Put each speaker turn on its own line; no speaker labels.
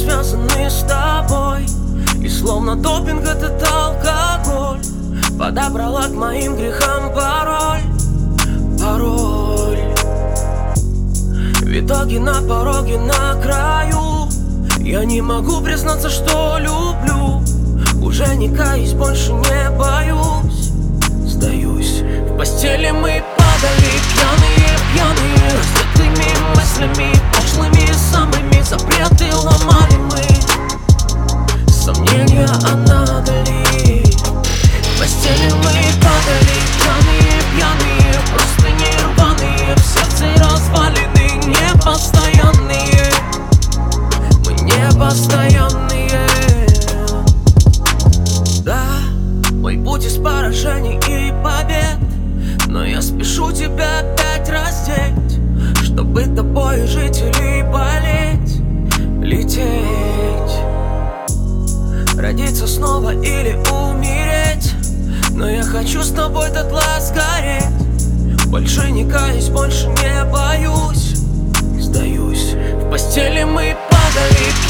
связаны с тобой. И словно допинг этот алкоголь подобрала к моим грехам пароль. В итоге на пороге, на краю я не могу признаться, что люблю. Уже не каюсь, больше не боюсь. Сдаюсь. В постели мы падали, пьяные, раздетыми мыслями, пошлыми самыми. Запреты ломали мы, сомнения отдали. В постели мы падали, пьяные, просто нерваные, в сердце развалины, непостоянные. Мы непостоянные. Да, мой путь из поражений и побед, но я спешу тебя опять раздеть, чтобы тобой жить или болеть, лететь, родиться снова или умереть. Но я хочу с тобой дотла сгореть. Больше не каюсь, больше не боюсь. Сдаюсь. В постели мы падали,